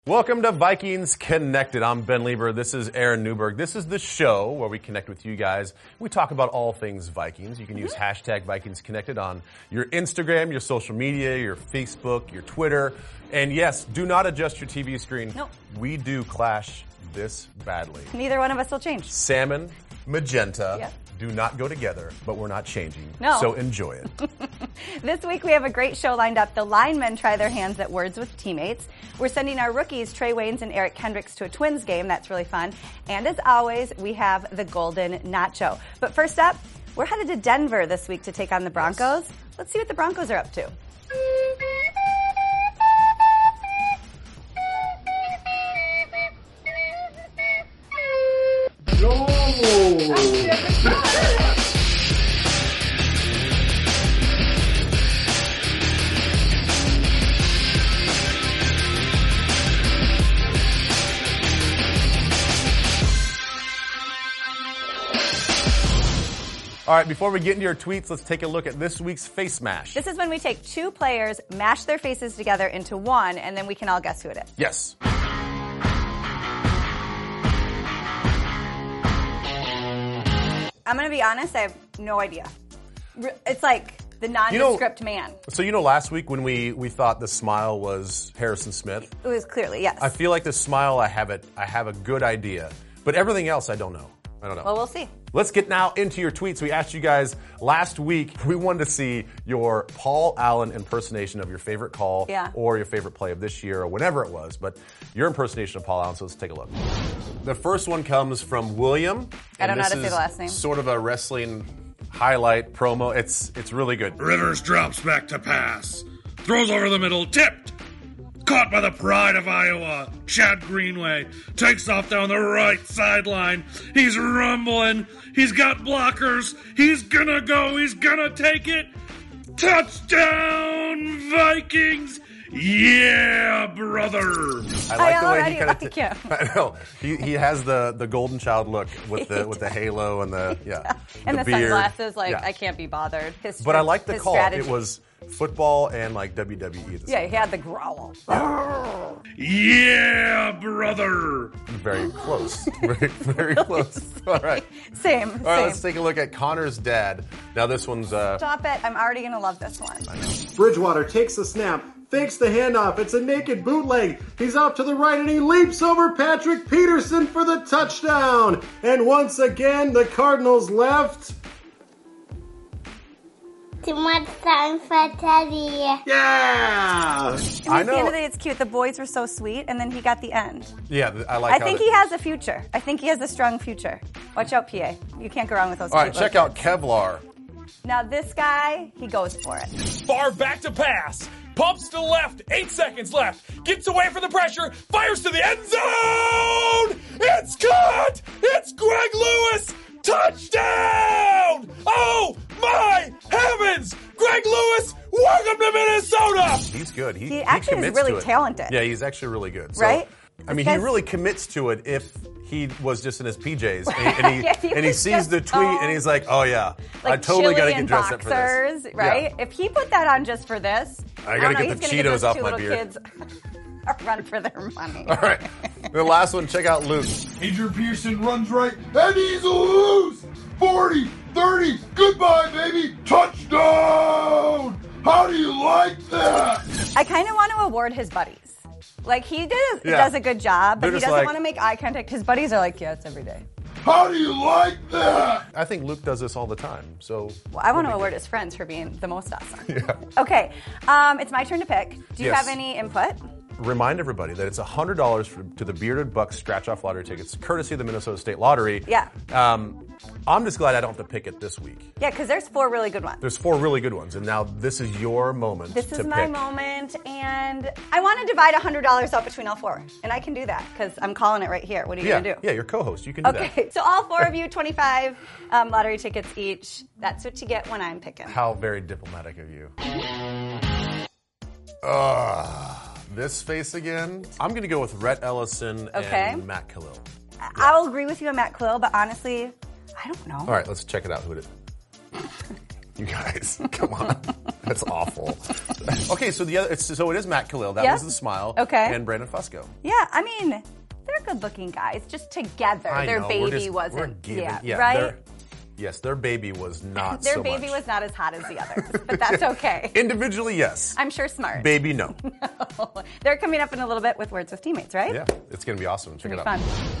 Welcome to Vikings Connected. I'm Ben Lieber. This is Aaron Newberg. This is the show where we connect with you guys. We talk about all things Vikings. You can use hashtag Vikings Connected on your Instagram, your social media, your Facebook, your Twitter. And yes, do not adjust your TV screen. Nope. We do clash this badly. Neither one of us will change. Salmon, magenta. Yep. Do not go together, but we're not changing. No. So enjoy it. This week we have a great show lined up. The linemen try their hands at words with teammates. We're sending our rookies, Trey Waynes and Eric Kendricks, to a Twins game. That's really fun. And as always, we have the Golden Nacho. But first up, we're headed to Denver this week to take on the Broncos. Yes. Let's see what the Broncos are up to. All right, before we get into your tweets, let's take a look at this week's Face Mash. This is when we take two players, mash their faces together into one, and then we can all guess who it is. Yes. I'm going to be honest, I have no idea. It's like the nondescript man. So last week when we thought the smile was Harrison Smith? It was clearly, yes. I feel like the smile, I have a good idea. But everything else, I don't know. Well, we'll see. Let's get now into your tweets. We asked you guys last week, we wanted to see your Paul Allen impersonation of your favorite call or your favorite play of this year or whenever it was, but your impersonation of Paul Allen, so let's take a look. The first one comes from William. I don't know how to say the last name. Sort of a wrestling highlight promo. It's really good. Rivers drops back to pass. Throws over the middle, tipped. Caught by the pride of Iowa, Chad Greenway, takes off down the right sideline. He's rumbling. He's got blockers. He's gonna go. He's gonna take it. Touchdown, Vikings. Yeah, brother. I like the way he kind of. I know he has the golden child look with the halo and the and the beard. Sunglasses. I can't be bothered. But I like the call. Strategy. It was football and like WWE. Yeah, he had the growl. Yeah, brother. Very close. Very close. All right. Same. All right, let's take a look at Connor's dad. Now this one's. Stop it! I'm already gonna love this one. Bridgewater takes the snap. Fakes the handoff. It's a naked bootleg. He's off to the right and he leaps over Patrick Peterson for the touchdown. And once again, the Cardinals left. Too much time for Teddy. Yeah! And at the end of the day, it's cute. The boys were so sweet, and then he got the end. Yeah, I like. I think he has a future. I think he has a strong future. Watch out, PA. You can't go wrong with those. All right, check out Kevlar. Now this guy, he goes for it. Far back to pass. Pumps to the left. 8 seconds left. Gets away from the pressure. Fires to the end zone. It's caught. It's Greg Lewis. Touchdown! Oh my heavens! Greg Lewis, welcome to Minnesota! He's good. He actually is really talented. Yeah, he's actually really good. So, right? I mean, he really commits to it if he was just in his PJs and he sees the tweet and he's like, oh yeah, I totally got to get dressed up for this. Right? Yeah. If he put that on just for this, I got to get the Cheetos off my beard. Kids run for their money. All right. The last one, check out Luke. Adrian Peterson runs right, and he's loose! 40, 30, goodbye, baby! Touchdown! How do you like that? I kind of want to award his buddies. Like, he does a good job, but he doesn't want to make eye contact. His buddies are like, yeah, it's every day. How do you like that? I think Luke does this all the time. So I want to award his friends for being the most awesome. Yeah. Okay, it's my turn to pick. Do you have any input? Remind everybody that it's $100 to the Bearded Bucks scratch-off lottery tickets, courtesy of the Minnesota State Lottery. Yeah. I'm just glad I don't have to pick it this week. Yeah, because there's 4 really good ones. There's 4 really good ones, and now this is your moment. This is my moment, and I want to divide $100 up between all 4, and I can do that because I'm calling it right here. What are you going to do? Yeah, you're co-host. You can do that. Okay, so all 4 of you, 25 lottery tickets each. That's what you get when I'm picking. How very diplomatic of you. This face again. I'm going to go with Rhett Ellison and Matt Khalil. I'll agree with you on Matt Khalil, but honestly, I don't know. All right, let's check it out. Who it is? You guys, come on. That's awful. Okay, so it is Matt Khalil. That Yep. was the smile. Okay. And Brandon Fusco. Yeah, I mean, they're good-looking guys. Just together, I their know, baby we're wasn't. giving, right? Their baby was not Their so baby much. was not as hot as the others, but that's okay. Individually, yes. I'm sure smart. Baby, no. They're coming up in a little bit with Words with Teammates, right? Yeah, it's going to be awesome. Check it It'll out. be fun.